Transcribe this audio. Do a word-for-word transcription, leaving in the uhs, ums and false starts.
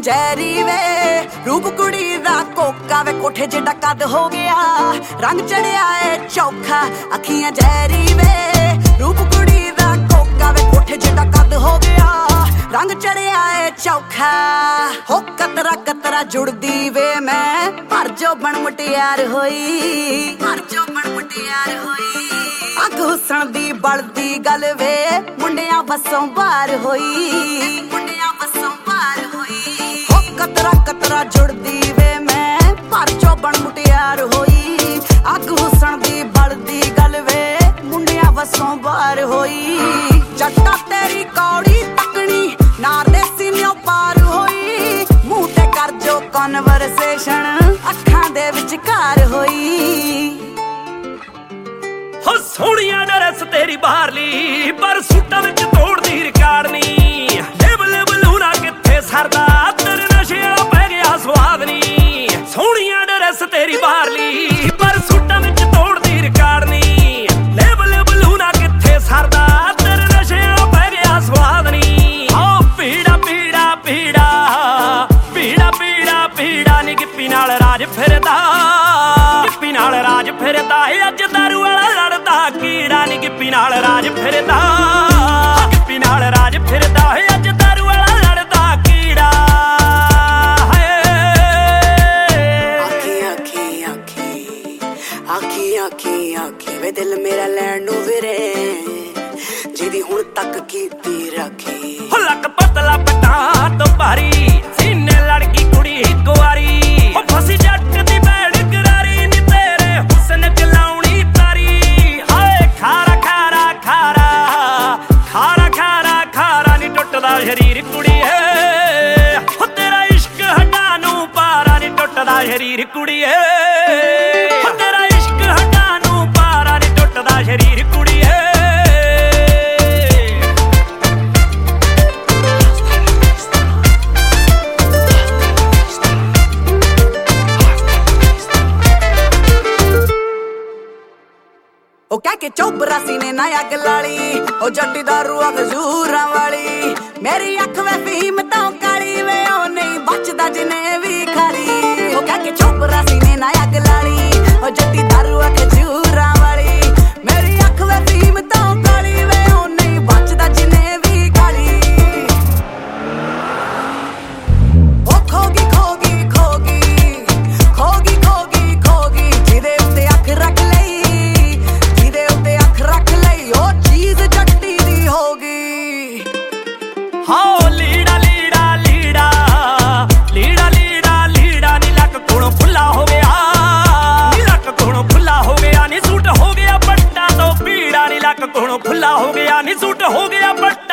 जहरी वे रूप कुड़ी दा कोका वे कोठे जिड्डा कद हो गया रंग चढ़िया है चौखा अखियां जहरी वे रूप कुड़ी दा कोका वे कोठे जिड्डा कद हो गया रंग चढ़िया है चौखा हो कतरा कतरा जुड़दी वे मैं पर जो बन मुटियार होई पर जो बन मुटियार होई अग हुसन दी बलदी गल वे मुंडिया बसों बाहर होई मुंडिया बसों बाहर होई हो कतरा कतरा जुड़दी वे मैं पर जो बन मुटियार होई अग हुसन दी बलदी गल वे मुंडिया बसों बाहर होई जट्टा तेरी कौड़ी तकनी नार दे सीनियों पार होई मुंह ते कर जो कन्वर्सेशन अखां दे विचकार होई हो सोहणिया ड्रेस तेरी बाहरली पर सूटां विच तोड़दी रिकार्ड नी लेबल बलूना किथे सरदा तेरे नशे वाला पै गया स्वाद नी सोहणिया ड्रेस तेरी बाहरली पर सूटां विच तोड़दी रिकार्ड नी लेबल बलूना किथे सरदा तेरे नशे वाला पै गया स्वाद नी ओ पीड़ा पीड़ा पीड़ा पीड़ा पीड़ा पीड़ा नी गिप्पी नाल राज फिरदा गिप्पी नाल राज फिरदा अज दारू वाला लड़दा कीड़ा नी गिप्पी नाल राज फिरदा गिप्पी नाल राज फिरदा अज दारू वाला लड़दा कीड़ा आखी आखी आखी आखी आखी आखी वे दिल मेरा लैण नूं विरे जिहदी हुण तक कीती रखी हो लक पतला पटा तो भारी सीने लड़की कुड़ी इक वारी हो फसी जट दी बैड़ करारी नी तेरे हुस्न च लाउणी तारी हाय खारा खारा खारा खारा खारा खारा नी टुटदा शरीर कुड़ीए हो तेरा इश्क हटा नूं पारा नी टुटदा शरीर कुड़ीए हो तेरा इश्क हटा नूं पारा नी टुटदा शरीर कुड़ीए ओ कह के चौबरा सीने ना अग लाली ओ जट्टी दारू खजूरा वाली मेरी अख वे फीम तो काली वे ओ नहीं बचदा जिने भी खाली ओ कह के चौबरा सीने ना अग लाली ओ जट्टी दारू खजूरा वाली मेरी अख वे फीम तो काली वे ओ नहीं बचदा जिने भी खाली ओ खोगी खोगी खोगी खोगी खोगी खोगी जिदे उत्ते अख रख लई हाँ लीड़ा लीड़ा लीड़ा लीड़ा लीड़ा लीड़ा नी लक कोलों खुला हो गया नी लक कोलों खुला हो गया नी सूट हो गया पट्टा तो पीड़ा नी लक कोलों खुला हो गया नी सूट हो गया पट्टा